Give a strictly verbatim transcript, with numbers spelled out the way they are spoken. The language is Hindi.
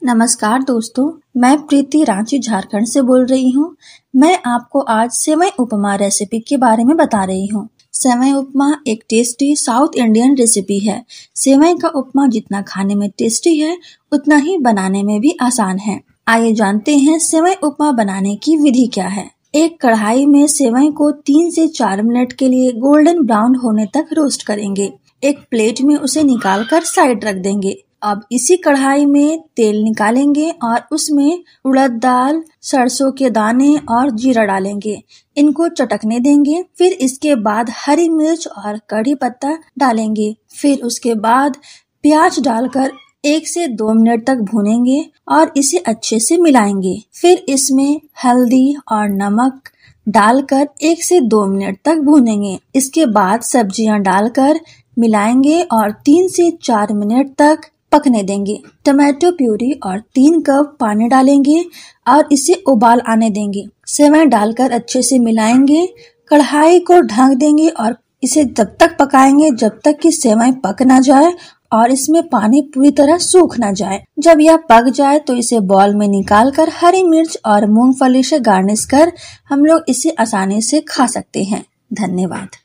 नमस्कार दोस्तों, मैं प्रीति रांची झारखंड से बोल रही हूँ। मैं आपको आज सेवई उपमा रेसिपी के बारे में बता रही हूँ। सेवई उपमा एक टेस्टी साउथ इंडियन रेसिपी है। सेवई का उपमा जितना खाने में टेस्टी है, उतना ही बनाने में भी आसान है। आइए जानते हैं सेवई उपमा बनाने की विधि क्या है। एक कढ़ाई में सेवई को तीन से चार मिनट के लिए गोल्डन ब्राउन होने तक रोस्ट करेंगे। एक प्लेट में उसे निकाल कर साइड रख देंगे। अब इसी कढ़ाई में तेल निकालेंगे और उसमें उड़द दाल, सरसों के दाने और जीरा डालेंगे। इनको चटकने देंगे। फिर इसके बाद हरी मिर्च और कड़ी पत्ता डालेंगे। फिर उसके बाद प्याज डालकर एक से दो मिनट तक भूनेंगे और इसे अच्छे से मिलाएंगे। फिर इसमें हल्दी और नमक डालकर एक से दो मिनट तक भूनेंगे। इसके बाद सब्जियां डालकर मिलाएंगे और तीन से चार मिनट तक पकने देंगे। टमाटो प्यूरी और तीन कप पानी डालेंगे और इसे उबाल आने देंगे। सेवई डालकर अच्छे से मिलाएंगे। कढ़ाई को ढक देंगे और इसे तब तक पकाएंगे जब तक कि सेवई पक ना जाए और इसमें पानी पूरी तरह सूख ना जाए। जब यह पक जाए तो इसे बॉल में निकालकर हरी मिर्च और मूंगफली से गार्निश कर हम लोग इसे आसानी से खा सकते हैं। धन्यवाद।